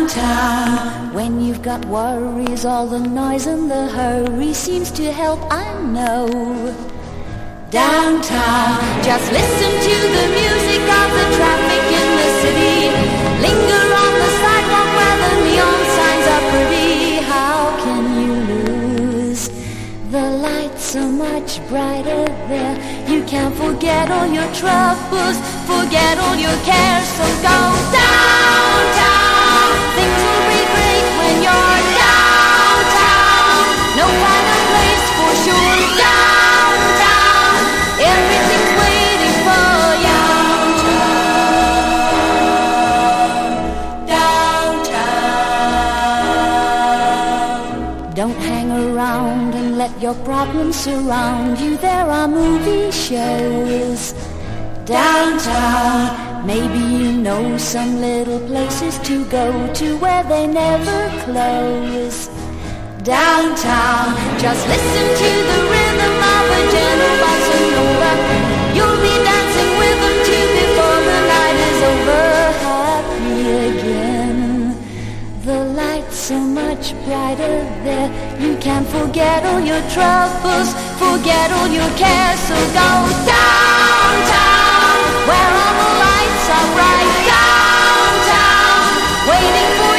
Downtown, when you've got worries, all the noise and the hurry seems to help, I know. Downtown, just listen to the music of the traffic in the city. Linger on the sidewalk where the neon signs are pretty. How can you lose? The lights are much brighter there. You can't forget all your troubles, forget all your cares. So go downtown. Things will be great when you're downtown. No final place for sure. Downtown, everything's waiting for you. Downtown. Don't hang around and let your problems surround you. There are movie shows downtown. Maybe you know some little places to go to where they never close. Downtown, just listen to the rhythm of a gentle bossa nova. You'll be dancing with them too before the night is over. Happy again. The lights are much brighter there. You can't forget all your troubles, forget all your cares. So go